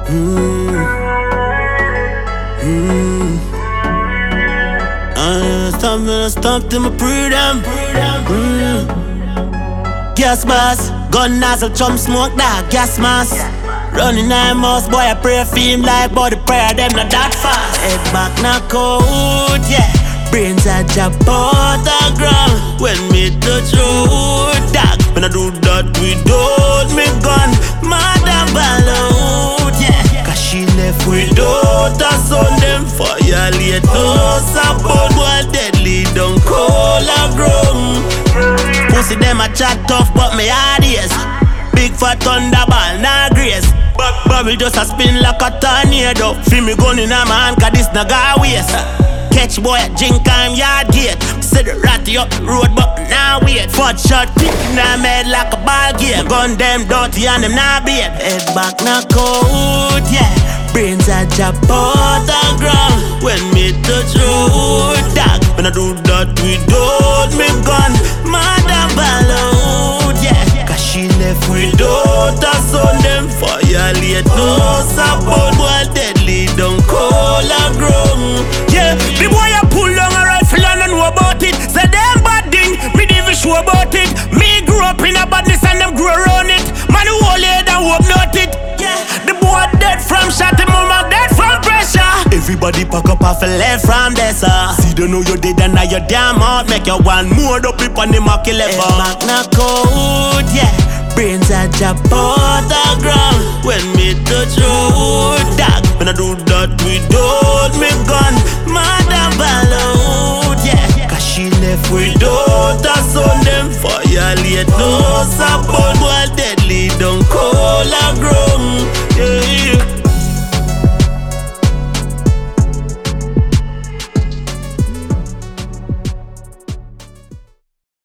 Stop till me pre them. Gas mask, gun nozzle, chum smoke that gas mask. Running 9 miles, boy, I pray for him like body prayer, them not that fast. Head back, knock out, yeah. Brains a jab out the ground. When me touch road, dog, when I do that without me gun, madam ball out, yeah. Cause she left without a son, them violate us about one deadly, don't call a ground. Pussy them a chat tough, but me hard is big fat thunderball, nah grace. Bubble just a spin like a tornado. Feel me gun in a man, cause this no go waste. Catch boy at drink time yard gate. Say the ratty up the road, but now wait. Fat shot kick in a head like a ball game. Gun them dirty and them nah bait. Head back knock out, yeah. Brains a jab out the ground. When me touch road, dog, when I do that without me gun, madam ball out, yeah. Cause she left without a son, them violate us about one deadly, don't call a ground. Yeah, the boy a pull down a rifle and I know about it. Say them bad thing, me never sure about it. Me grew up in a badness and them grew around it. Man who hold it and hope not it. Yeah, the boy dead from shot, the mama dead from pressure. Everybody pack up off a left from there, sir. See, don't know you're dead and now you're damn out. Make you one more up on the market level. Back knock out, yeah. Brains a jab out the ground.